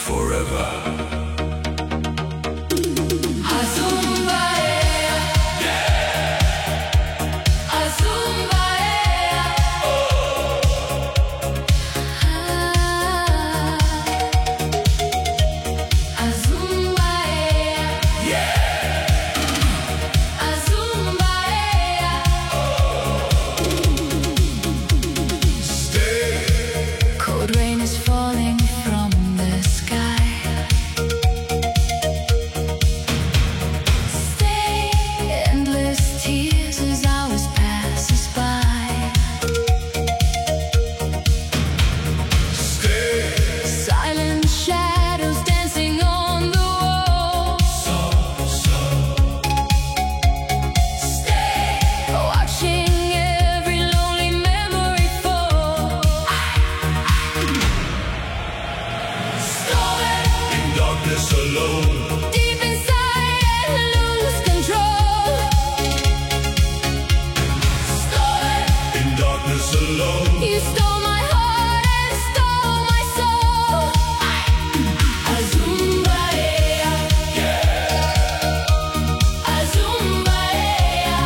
forever. Rain is falling from the sky. Stay, endless tears as hours pass us by. Stay, Silent shadows dancing on the wall. Stay, watching every lonely memory fall. darkness alone. Deep inside and lose control. Stolen. In darkness alone. You stole my heart and stole my soul. Azumbaea, Yeah. Azumbaea,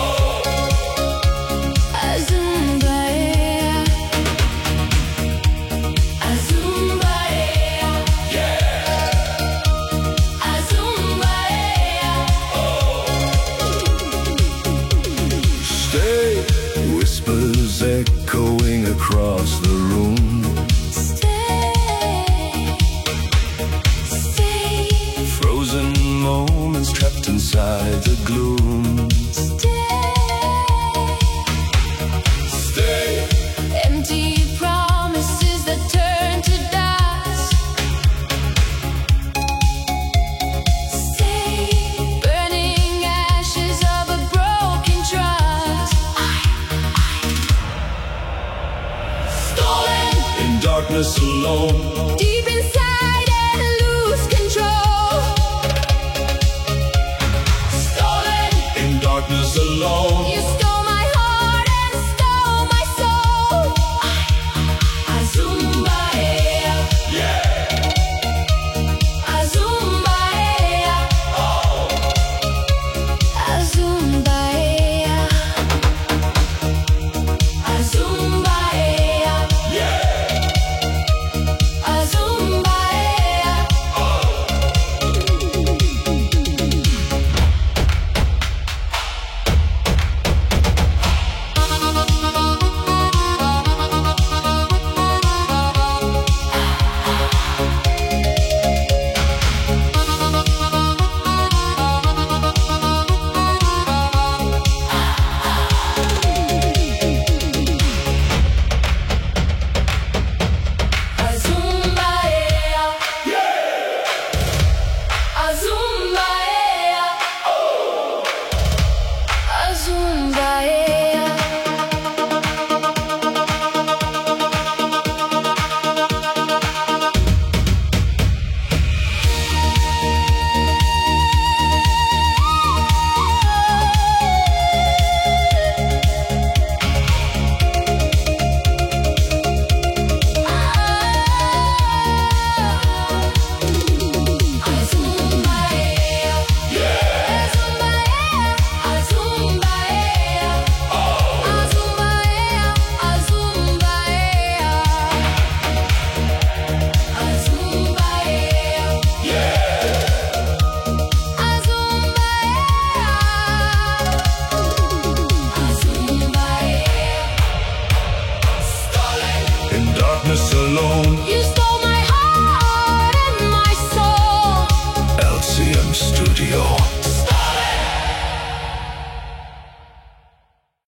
Azumbaea, Azumbaea, Azumbaea. Stay, whispers echoing across the room. Stay, stay, Frozen moments trapped inside the gloom. Stay, empty promises that turn to dust. Stay, burning ashes of a broken trust. Stolen, in darkness alone. deep inside and lose control. Stolen, In darkness alone. you stole my heart and stole my soul. Azumbaea, Yeah. Azumbaea, Azumbaea, Azumbaea, Yeah. Azumbaea. Azumbaea, Azumbaea, Azumbaea. Azumbaea, Azumbaea, Azumbaea, Azumbaea, Azumbaea, Azumbaea, Azumbaea. In darkness alone.